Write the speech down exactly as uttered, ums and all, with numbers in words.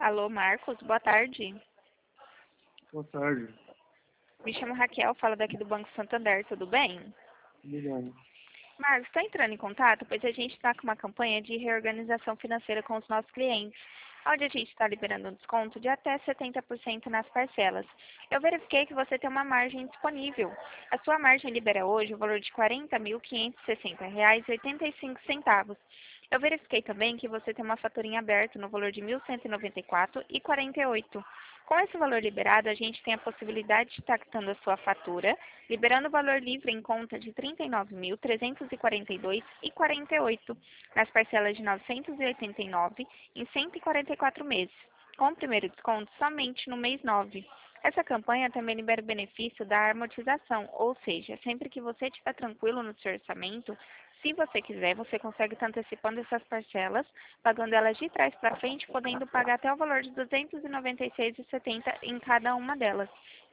Alô, Marcos, boa tarde. Boa tarde. Me chamo Raquel, falo daqui do Banco Santander, tudo bem? Tudo bem? Marcos, estou entrando em contato, pois a gente está com uma campanha de reorganização financeira com os nossos clientes, onde a gente está liberando um desconto de até setenta por cento nas parcelas. Eu verifiquei que você tem uma margem disponível. A sua margem libera hoje o valor de quarenta mil quinhentos e sessenta reais e oitenta e cinco centavos. Eu verifiquei também que você tem uma fatura em aberto no valor de mil cento e noventa e quatro reais e quarenta e oito centavos. Com esse valor liberado, a gente tem a possibilidade de estar quitando a sua fatura, liberando o valor livre em conta de trinta e nove mil trezentos e quarenta e dois reais e quarenta e oito centavos, nas parcelas de novecentos e oitenta e nove reais em cento e quarenta e quatro meses, com o primeiro desconto somente no mês nove. Essa campanha também libera o benefício da amortização, ou seja, sempre que você estiver tranquilo no seu orçamento, se você quiser, você consegue estar antecipando essas parcelas, pagando elas de trás para frente, podendo pagar até o valor de duzentos e noventa e seis reais e setenta centavos em cada uma delas.